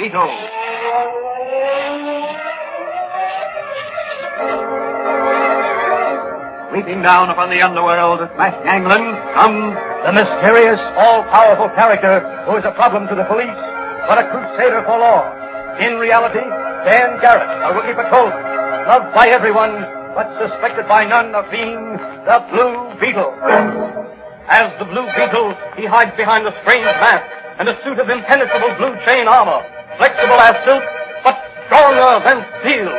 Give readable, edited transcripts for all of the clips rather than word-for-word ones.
Beetle. Leaping down upon the underworld of smash gangland comes the mysterious, all-powerful character who is a problem to the police, but a crusader for law. In reality, Dan Garrett, a rookie patrolman, loved by everyone, but suspected by none of being the Blue Beetle. As the Blue Beetle, he hides behind a strange mask and a suit of impenetrable blue chain armor, flexible as silk, but stronger than steel.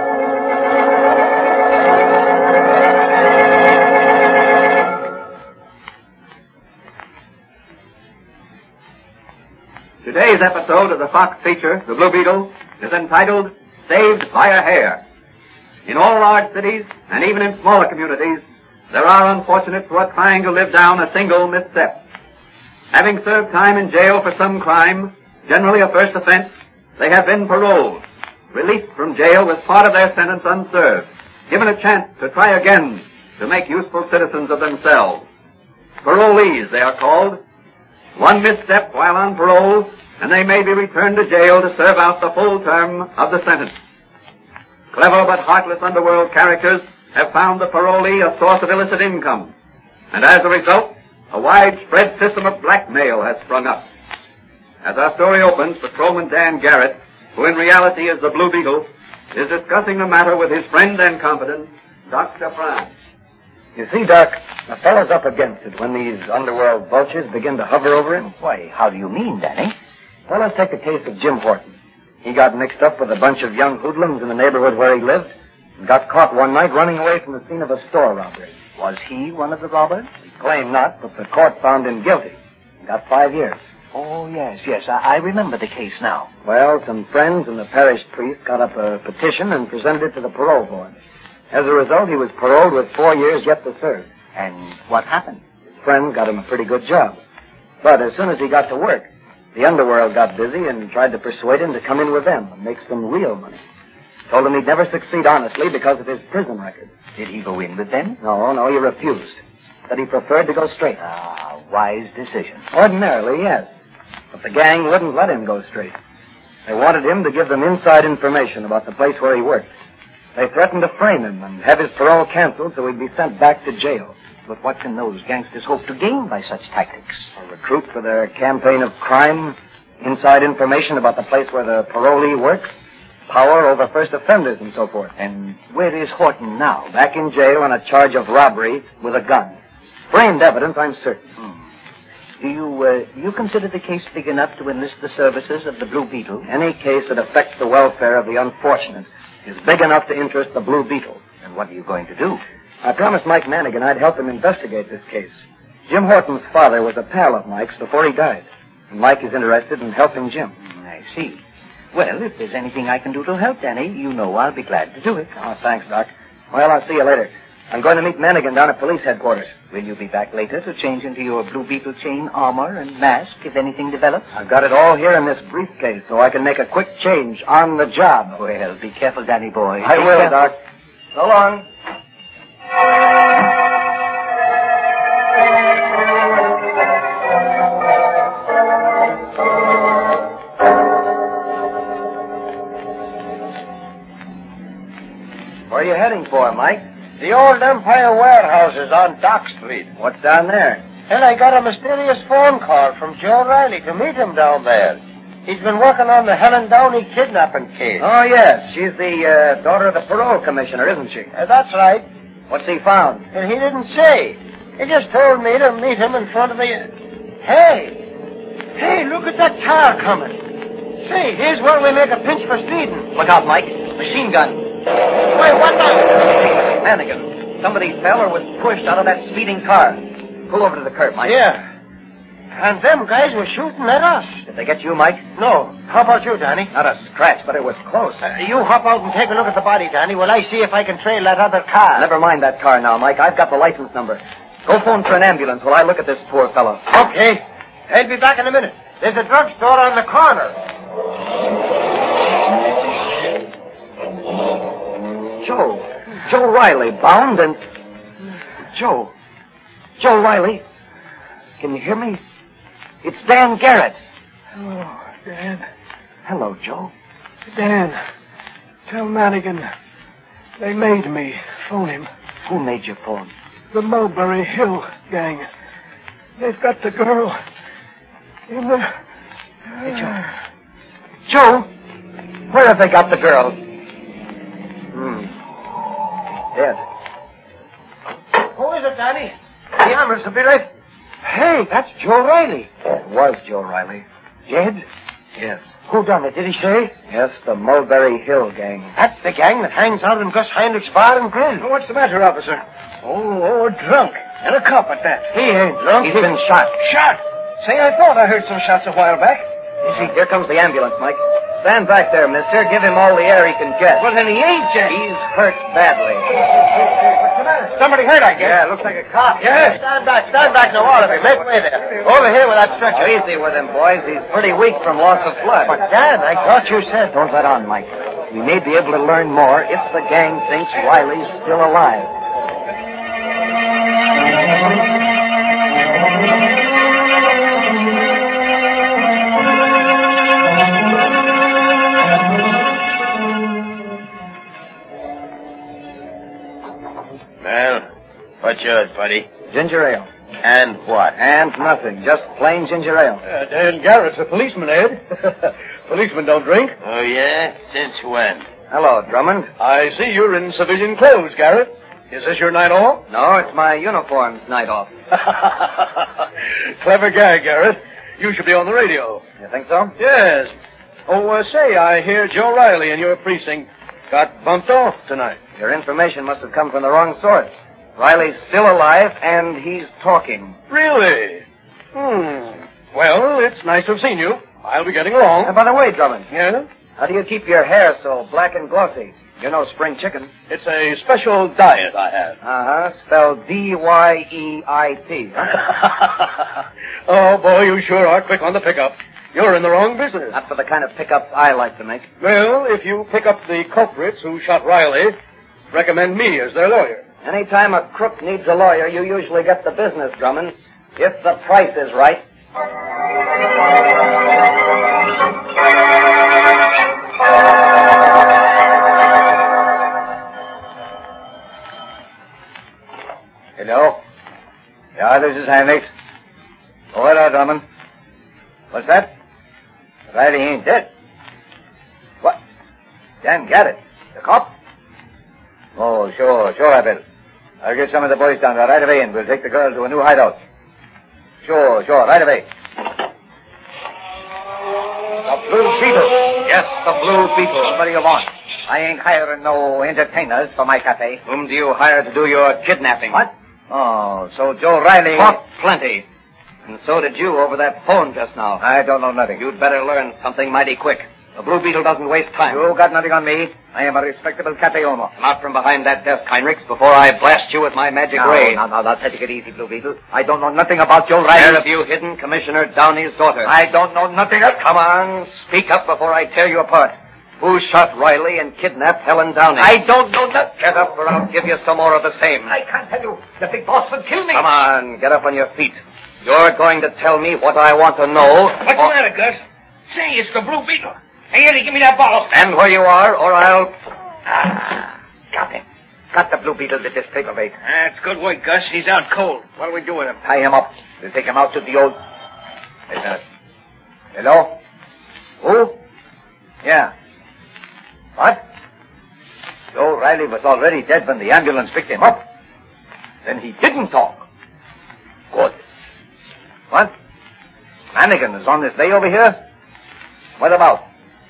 Today's episode of the Fox feature, The Blue Beetle, is entitled Saved by a Hair. In all large cities, and even in smaller communities, there are unfortunates who are trying to live down a single misstep. Having served time in jail for some crime, generally a first offense, they have been paroled, released from jail with part of their sentence unserved, given a chance to try again to make useful citizens of themselves. Parolees, they are called. One misstep while on parole, and they may be returned to jail to serve out the full term of the sentence. Clever but heartless underworld characters have found the parolee a source of illicit income, and as a result, a widespread system of blackmail has sprung up. As our story opens, Patrolman Dan Garrett, who in reality is the Blue Beetle, is discussing the matter with his friend and confidant, Dr. Franz. You see, Doc, the fellow's up against it when these underworld vultures begin to hover over him. Why, how do you mean, Danny? Well, let's take the case of Jim Horton. He got mixed up with a bunch of young hoodlums in the neighborhood where he lived and got caught one night running away from the scene of a store robbery. Was he one of the robbers? He claimed not, but the court found him guilty. He got 5 years. Oh, yes, I remember the case now. Well, some friends and the parish priest got up a petition and presented it to the parole board. As a result, he was paroled with 4 years yet to serve. And what happened? His friends got him a pretty good job. But as soon as he got to work, the underworld got busy and tried to persuade him to come in with them and make some real money. Told him he'd never succeed honestly because of his prison record. Did he go in with them? No, he refused. Said he preferred to go straight. Ah, wise decision. Ordinarily, yes. But the gang wouldn't let him go straight. They wanted him to give them inside information about the place where he worked. They threatened to frame him and have his parole canceled so he'd be sent back to jail. But what can those gangsters hope to gain by such tactics? A recruit for their campaign of crime, inside information about the place where the parolee works, power over first offenders and so forth. And where is Horton now? Back in jail on a charge of robbery with a gun. Framed evidence, I'm certain. Do you consider the case big enough to enlist the services of the Blue Beetle? Any case that affects the welfare of the unfortunate is big enough to interest the Blue Beetle. And what are you going to do? I promised Mike Manigan I'd help him investigate this case. Jim Horton's father was a pal of Mike's before he died, and Mike is interested in helping Jim. I see. Well, if there's anything I can do to help, Danny, you know I'll be glad to do it. Oh, thanks, Doc. Well, I'll see you later. I'm going to meet Manigan down at police headquarters. Will you be back later to change into your Blue Beetle chain armor and mask if anything develops? I've got it all here in this briefcase so I can make a quick change on the job. Well, be careful, Danny boy. I will, Doc. So long. Where are you heading for, Mike? The old Empire Warehouses on Dock Street. What's down there? And I got a mysterious phone call from Joe Riley to meet him down there. He's been working on the Helen Downey kidnapping case. Oh, yes. She's the daughter of the parole commissioner, isn't she? That's right. What's he found? And he didn't say. He just told me to meet him in front of the... Hey, look at that car coming. Say, here's where we make a pinch for speeding. Look out, Mike. Machine gun. Wait, what the... Manigan. Somebody fell or was pushed out of that speeding car. Pull over to the curb, Mike. Yeah. And them guys were shooting at us. Did they get you, Mike? No. How about you, Danny? Not a scratch, but it was close. You hop out and take a look at the body, Danny, while I see if I can trail that other car. Never mind that car now, Mike. I've got the license number. Go phone for an ambulance while I look at this poor fellow. Okay. I'll be back in a minute. There's a drugstore on the corner. Joe Riley, bound and... Joe Riley. Can you hear me? It's Dan Garrett. Oh, Dan. Hello, Joe. Dan, tell Madigan they made me phone him. Who made you phone? The Mulberry Hill gang. They've got the girl in the... Hey, Joe. Joe! Where have they got the girl? Dead. Who is it, Danny? Yeah, Mr. Billy. Hey, that's Joe Riley. It was Joe Riley. Dead? Yes. Who done it? Did he say? Yes, the Mulberry Hill gang. That's the gang that hangs out in Gus Heinrich's bar and grill. What's the matter, officer? Oh, drunk. And a cop at that. He ain't drunk. He's been shot. Shot? Say, I thought I heard some shots a while back. Easy, here comes the ambulance, Mike. Stand back there, mister. Give him all the air he can get. Well, then he ain't, Jack. He's hurt badly. What's the matter? Somebody hurt, I guess. Yeah, looks like a cop. Yeah. Stand back now, all of you. Make way there. Over here with that stretcher. Easy with him, boys. He's pretty weak from loss of blood. But, Dan, I thought you said... Don't let on, Mike. We may be able to learn more if the gang thinks Riley's still alive. Well, what's yours, buddy? Ginger ale. And what? And nothing. Just plain ginger ale. Dan Garrett's a policeman, Ed. Policemen don't drink. Oh, yeah? Since when? Hello, Drummond. I see you're in civilian clothes, Garrett. Is this your night off? No, it's my uniform's night off. Clever guy, Garrett. You should be on the radio. You think so? Yes. Oh, say, I hear Joe Riley in your precinct got bumped off tonight. Your information must have come from the wrong source. Riley's still alive, and he's talking. Really? Well, it's nice to have seen you. I'll be getting along. And by the way, Drummond. Yeah? How do you keep your hair so black and glossy? You're no spring chicken. It's a special diet I have. Uh-huh. Spelled D-Y-E-I-T, huh? Oh, boy, you sure are quick on the pickup. You're in the wrong business. Not for the kind of pickups I like to make. Well, if you pick up the culprits who shot Riley, recommend me as their lawyer. Anytime a crook needs a lawyer, you usually get the business, Drummond. If the price is right. Hello? Yeah, this is Heinrich. Oh, hello, Drummond. What's that? Riley ain't dead. What? Dan Garrett? The cop? Oh, sure, I will. I'll get some of the boys down there right away and we'll take the girl to a new hideout. Sure, right away. The Blue Beetle. Yes, the Blue Beetle. What do you want? I ain't hiring no entertainers for my cafe. Whom do you hire to do your kidnapping? What? Oh, so Joe Riley... Talk plenty. And so did you over that phone just now. I don't know nothing. You'd better learn something mighty quick. The Blue Beetle doesn't waste time. You got nothing on me. I am a respectable cafe owner. Come out from behind that desk, Heinrichs, before I blast you with my magic ray. Now, take it easy, Blue Beetle. I don't know nothing about Joe Riley. Where have you hidden Commissioner Downey's daughter? I don't know nothing of... Come on, speak up before I tear you apart. Who shot Riley and kidnapped Helen Downey? I don't know nothing. Get up or I'll give you some more of the same. I can't tell you. The big boss would kill me. Come on, get up on your feet. You're going to tell me what I want to know. What's the matter, Gus? Say, it's the Blue Beetle. Hey, Eddie, give me that bottle. Stand where you are, or I'll... Got him. Got the Blue Beetle with this paperweight. That's good work, Gus. He's out cold. What do we do with him? Tie him up. We'll take him out to the old... Wait a minute. Hello? Who? Yeah. What? Joe Riley was already dead when the ambulance picked him up. Then he didn't talk. Good. What? Mannigan is on his way over here? What about?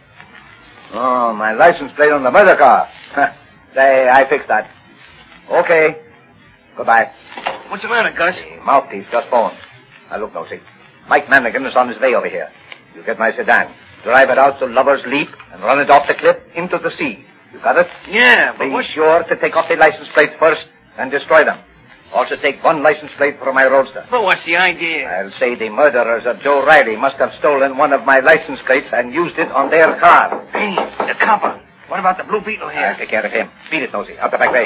Oh, my license plate on the murder car. Say, I fixed that. Okay. Goodbye. What's the matter, Gus? The mouthpiece just phoned. Now look, Nosey. Mike Mannigan is on his way over here. You get my sedan. Drive it out to Lover's Leap and run it off the cliff into the sea. You got it? Yeah, but Be sure to take off the license plates first and destroy them. Also take one license plate for my roadster. But what's the idea? I'll say the murderers of Joe Riley must have stolen one of my license plates and used it on their car. Hey, the copper. What about the Blue Beetle I'll here? take care of him. Beat it, Nosey. Out the back way.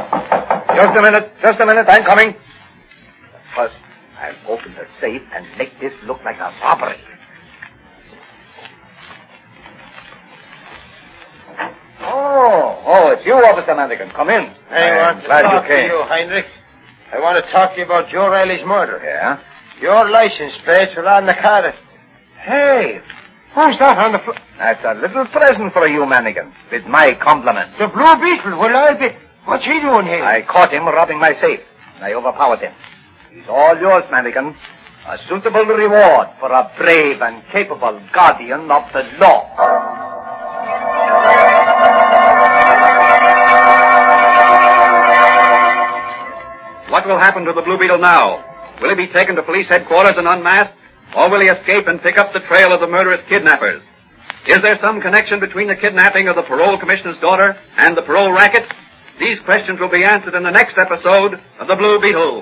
Just a minute. I'm coming. First, I'll open the safe and make this look like a robbery. it's you, Officer Mannigan. Come in. I want to glad talk you to came. you, Heinrich. I want to talk to you about Joe Riley's murder. Yeah? Your license plates were on the car. Hey, who's that on the floor? That's a little present for you, Mannigan, with my compliments. The Blue Beetle. Well, I'll be... What's he doing here? I caught him robbing my safe, and I overpowered him. He's all yours, Mannigan. A suitable reward for a brave and capable guardian of the law. What will happen to the Blue Beetle now? Will he be taken to police headquarters and unmasked? Or will he escape and pick up the trail of the murderous kidnappers? Is there some connection between the kidnapping of the parole commissioner's daughter and the parole racket? These questions will be answered in the next episode of The Blue Beetle.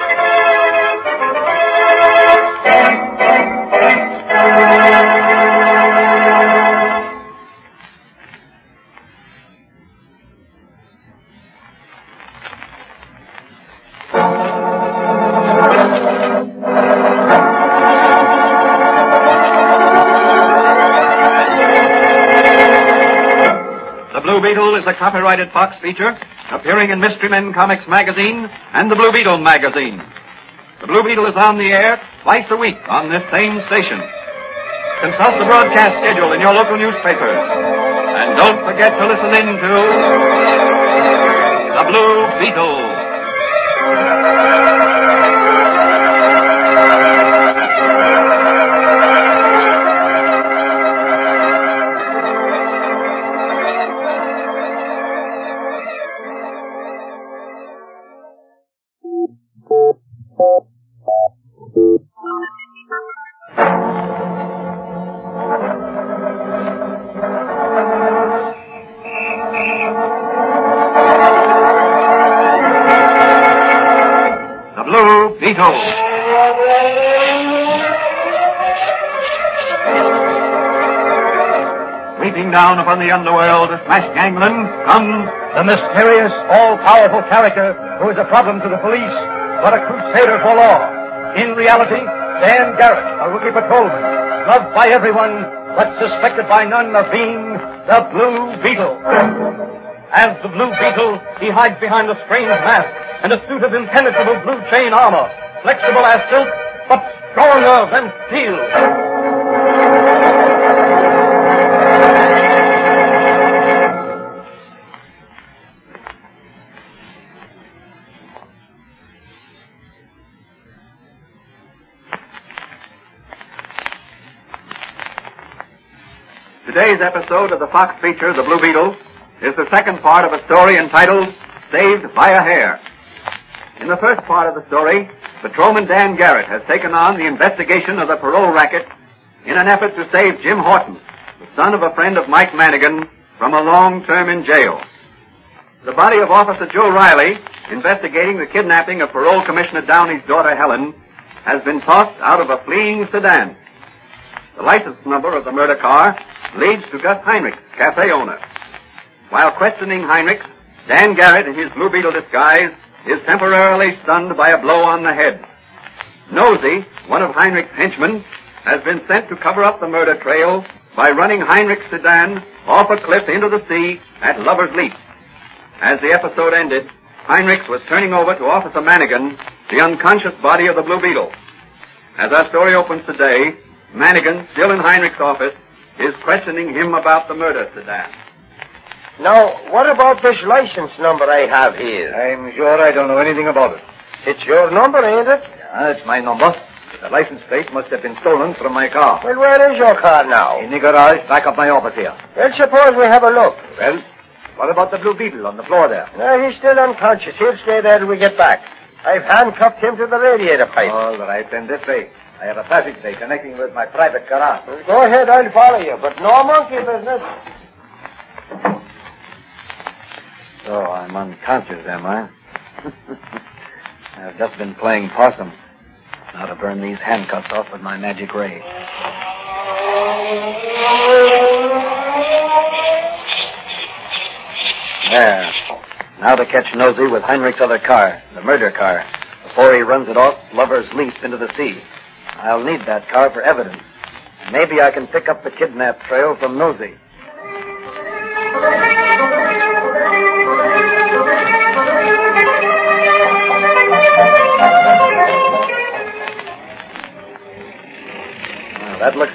Beetle is a copyrighted Fox feature appearing in Mystery Men Comics magazine and the Blue Beetle magazine. The Blue Beetle is on the air twice a week on this same station. Consult the broadcast schedule in your local newspapers. And don't forget to listen in to The Blue Beetle. Sweeping down upon the underworld to smash gangland comes the mysterious, all-powerful character who is a problem to the police, but a crusader for law. In reality, Dan Garrett, a rookie patrolman, loved by everyone, but suspected by none of being the Blue Beetle. As the Blue Beetle, he hides behind a strange mask and a suit of impenetrable blue chain armor, flexible as silk, but stronger than steel. Today's episode of the Fox feature, The Blue Beetle, is the second part of a story entitled Saved by a Hair. In the first part of the story, Patrolman Dan Garrett has taken on the investigation of the parole racket in an effort to save Jim Horton, the son of a friend of Mike Mannigan, from a long term in jail. The body of Officer Joe Riley, investigating the kidnapping of Parole Commissioner Downey's daughter Helen, has been tossed out of a fleeing sedan. The license number of the murder car leads to Gus Heinrichs, cafe owner. While questioning Heinrichs, Dan Garrett, in his Blue Beetle disguise, is temporarily stunned by a blow on the head. Nosey, one of Heinrichs' henchmen, has been sent to cover up the murder trail by running Heinrichs' sedan off a cliff into the sea at Lover's Leap. As the episode ended, Heinrichs was turning over to Officer Mannigan the unconscious body of the Blue Beetle. As our story opens today, Mannigan, still in Heinrichs' office, is questioning him about the murder sedan. Now, what about this license number I have here? I'm sure I don't know anything about it. It's your number, ain't it? Yeah, it's my number. The license plate must have been stolen from my car. Well, where is your car now? In the garage, back of my office here. Well, suppose we have a look. Well, what about the Blue Beetle on the floor there? No, he's still unconscious. He'll stay there till we get back. I've handcuffed him to the radiator pipe. All right, then this way. I have a passageway connecting with my private garage. Well, go ahead, I'll follow you, but no monkey business. So I'm unconscious, am I? I've just been playing possum. Now to burn these handcuffs off with my magic ray. There. Now to catch Nosey with Heinrich's other car, the murder car. Before he runs it off, Lover's Leap into the sea. I'll need that car for evidence. Maybe I can pick up the kidnap trail from Nosey.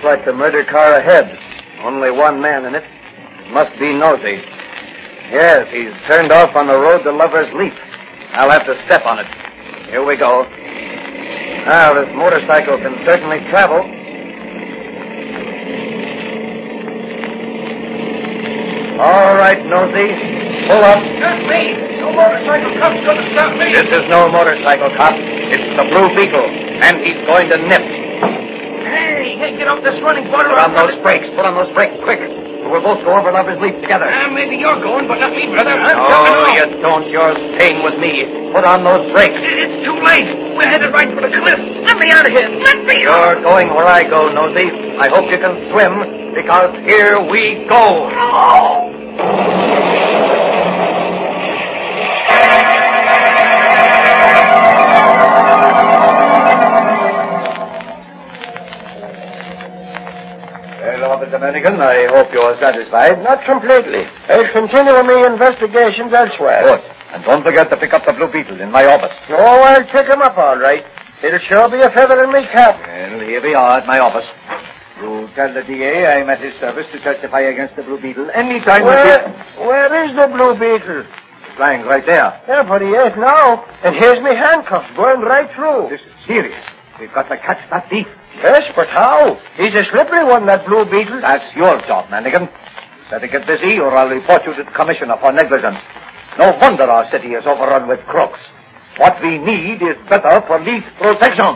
like the murder car ahead. Only one man in it. It must be Nosey. Yes, he's turned off on the road to Lover's Leap. I'll have to step on it. Here we go. Now, this motorcycle can certainly travel. All right, Nosey. Pull up. Not me. No motorcycle cop's going to stop me. This is no motorcycle cop. It's the Blue Beetle, and he's going to nip. Hey, get off this running border. Put on those brakes. Put on those brakes, quick. We'll both go over Lover's Leap together. Maybe you're going, but not me, brother. Oh, you don't. You're staying with me. Put on those brakes. It's too late. We're headed right for the cliff. Let me out of here. Let me out. You're going where I go, Nosey. I hope you can swim, because here we go. Oh. Well, Officer Dominican, I hope you're satisfied. Not completely. I'll continue my investigations elsewhere. Good. And don't forget to pick up the Blue Beetle in my office. Oh, I'll pick him up all right. It'll sure be a feather in my cap. Well, here we are at my office. You tell the DA I'm at his service to testify against the Blue Beetle anytime Where is the Blue Beetle? It's lying right there. Yeah, but he ain't now. And here's me handcuffs going right through. This is serious. We've got to catch that thief. Yes, but how? He's a slippery one, that Blue Beetle. That's your job, Mannigan. Better get busy or I'll report you to the commissioner for negligence. No wonder our city is overrun with crooks. What we need is better police protection.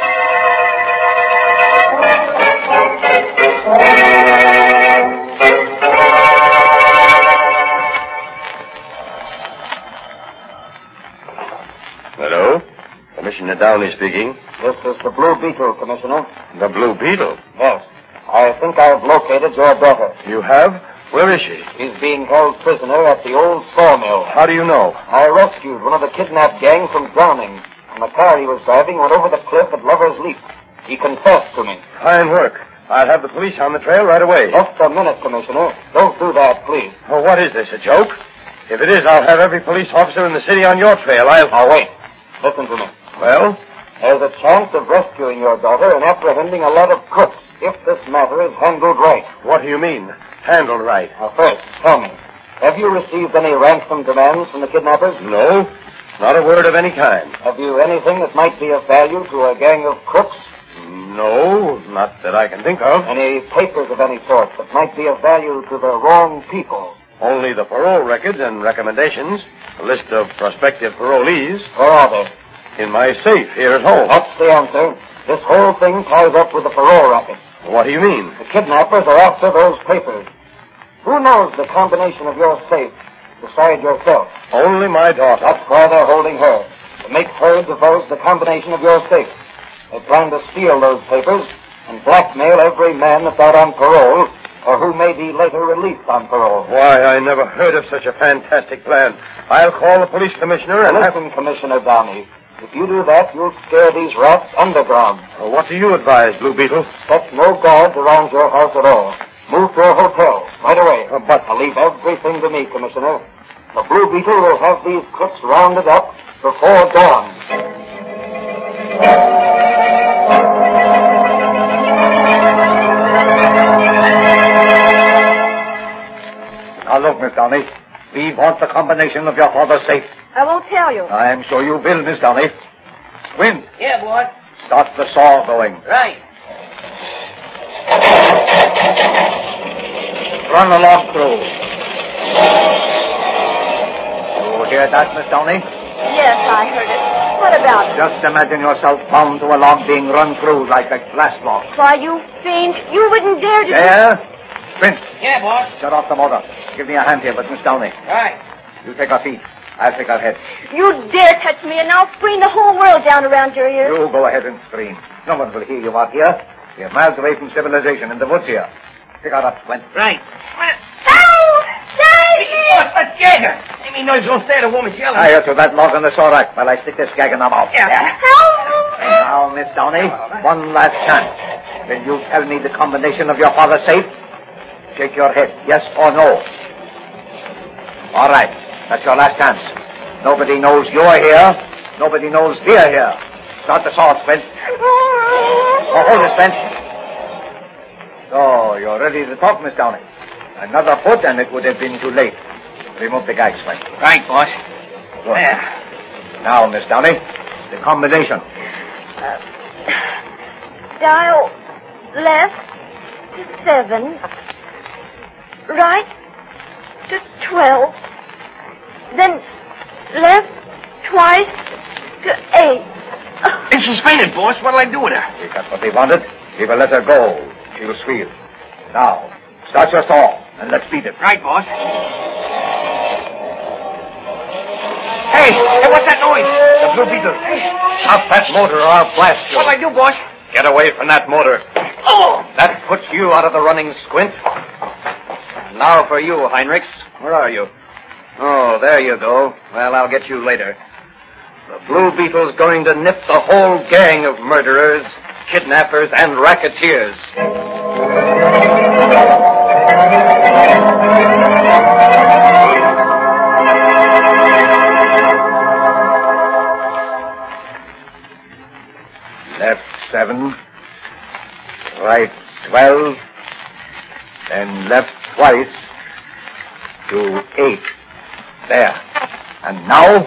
Hello? Commissioner Downey speaking. This is the Blue Beetle, Commissioner. The Blue Beetle? Yes. I think I've located your daughter. You have? Where is she? She's being held prisoner at the old sawmill. How do you know? I rescued one of the kidnapped gang from drowning, and the car he was driving went over the cliff at Lover's Leap. He confessed to me. Fine work. I'll have the police on the trail right away. Just a minute, Commissioner. Don't do that, please. Oh, what is this, a joke? If it is, I'll have every police officer in the city on your trail. Now, wait. Listen to me. Well? There's a chance of rescuing your daughter and apprehending a lot of crooks if this matter is handled right. What do you mean, handled right? Now, first, tell me, have you received any ransom demands from the kidnappers? No, not a word of any kind. Have you anything that might be of value to a gang of crooks? No, not that I can think of. Any papers of any sort that might be of value to the wrong people? Only the parole records and recommendations, a list of prospective parolees. Where are they? In my safe here at home. That's the answer. This whole thing ties up with the parole racket. What do you mean? The kidnappers are after those papers. Who knows the combination of your safe besides yourself? Only my daughter. That's why they're holding her, to make her divulge the combination of your safe. They plan to steal those papers and blackmail every man that's out on parole or who may be later released on parole. Why, I never heard of such a fantastic plan. I'll call the police commissioner and Listen, Commissioner Downey. If you do that, you'll scare these rats underground. Well, what do you advise, Blue Beetle? Set no guards around your house at all. Move to a hotel right away. But I'll leave everything to me, Commissioner. The Blue Beetle will have these crooks rounded up before dawn. Now look, Miss Downey. We want the combination of your father's safe. I won't tell you. I'm sure you will, Miss Downey. Squint. Yeah, boy. Start the saw going. Right. Run the log through. You hear that, Miss Downey? Yes, I heard it. What about it? Just imagine yourself bound to a log being run through like a glass log. Why, you fiend. You wouldn't dare to... There? Squint. Yeah, boss. Shut off the motor. Give me a hand here, but Miss Downey. Right. You take our feet. I'll take our head. You dare touch me, and I'll scream the whole world down around your ears. You go ahead and scream. No one will hear you out here. We're miles away from civilization in the woods here. Pick her up, Squint. Right. Help! Save me! Boss, let's get her. Any noise don't stay, the woman's yelling. Higher to that log on the saw rack while I stick this gag in her mouth. Yeah. Help! Now, Miss Downey, one last chance. Will you tell me the combination of your father's safe? Shake your head, yes or no. All right. That's your last chance. Nobody knows you're here. Nobody knows we're here. Start the saw, Squint. Oh, hold it, Squint. So, you're ready to talk, Miss Downey. Another foot and it would have been too late. Remove the gag, Swank. Right, boss. Good. Now, Miss Downey, the combination. Dial left to 7, right to 12, then left twice to 8. It's suspended, boss. What'll I do with her? We got what they wanted. We will let her go. She'll squeal. Now, start your saw and let's beat it. Right, boss. Hey, what's that noise? The Blue Beetle. Stop that motor or I'll blast you. What'll I do, boss? Get away from that motor. Oh! That puts you out of the running, Squint. Now for you, Heinrichs. Where are you? Oh, there you go. Well, I'll get you later. The Blue Beetle's going to nip the whole gang of murderers, kidnappers, and racketeers. Left 7, right 12, then left twice to 8. There. And now,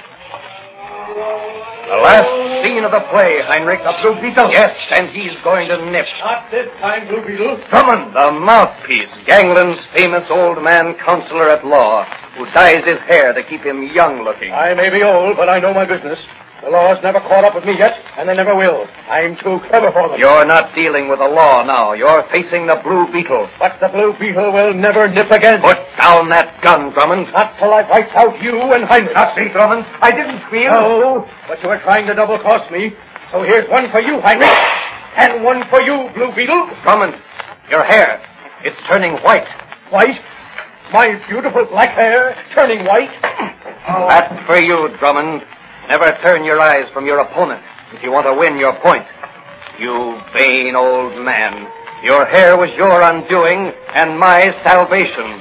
the last scene of the play, Heinrich, the Blue Beetle. Yes, and he's going to nip. Not this time, Blue Beetle. Drummond, the mouthpiece, Gangland's famous old man counselor at law, who dyes his hair to keep him young-looking. I may be old, but I know my business. The law's never caught up with me yet, and they never will. I'm too clever for them. You're not dealing with the law now. You're facing the Blue Beetle. But the Blue Beetle will never nip again. Put down that gun, Drummond. Not till I wipe out you and Heinrich. Not me, Drummond. I didn't squeal. No, but you were trying to double-cross me. So here's one for you, Heinrich, and one for you, Blue Beetle. Drummond, your hair, it's turning white. White? My beautiful black hair turning white? Oh. That's for you, Drummond. Never turn your eyes from your opponent if you want to win your point. You vain old man. Your hair was your undoing and my salvation.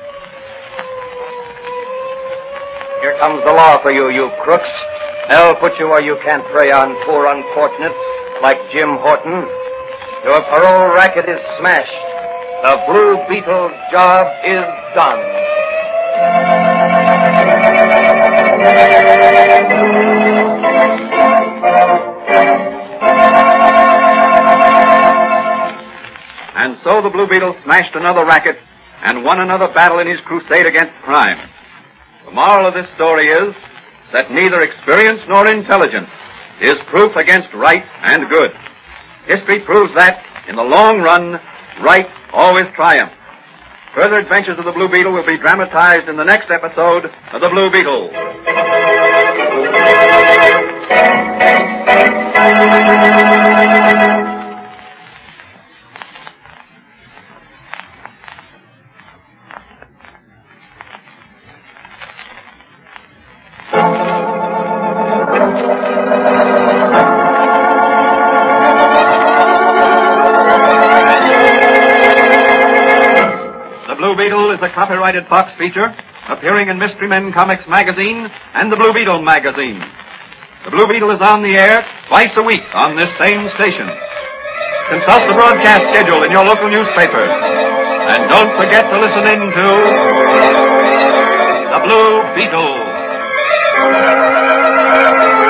Here comes the law for you, you crooks. They'll put you where you can't prey on poor unfortunates like Jim Horton. Your parole racket is smashed. The Blue Beetle's job is done. And so the Blue Beetle smashed another racket and won another battle in his crusade against crime. The moral of this story is that neither experience nor intelligence is proof against right and good. History proves that, in the long run, right always triumphs. Further adventures of the Blue Beetle will be dramatized in the next episode of The Blue Beetle. Is a copyrighted Fox feature appearing in Mystery Men Comics magazine and the Blue Beetle magazine. The Blue Beetle is on the air twice a week on this same station. Consult the broadcast schedule in your local newspapers. And don't forget to listen in to The Blue Beetle.